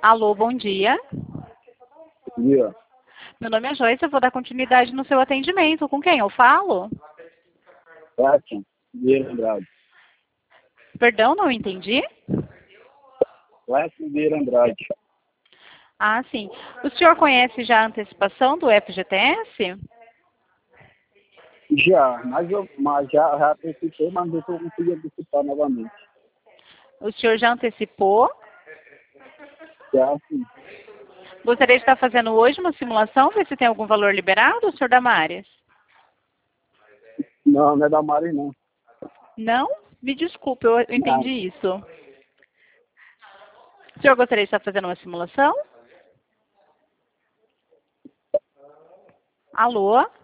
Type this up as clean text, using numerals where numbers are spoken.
Alô, bom dia. Dia. Meu nome é Joyce, eu vou dar continuidade no seu atendimento. Com quem eu falo? Cláudio Vieira Andrade. Perdão, não entendi? Cláudio Vieira Andrade. Ah, sim. O senhor conhece já a antecipação do FGTS? Já, mas já antecipei, mas não estou conseguindo antecipar novamente. O senhor já antecipou? Já, sim. Gostaria de estar fazendo hoje uma simulação, ver se tem algum valor liberado, senhor Damares? Não, não é da Mari, não. Não? Me desculpe, eu Não. entendi isso. O senhor gostaria de estar fazendo uma simulação? Alô?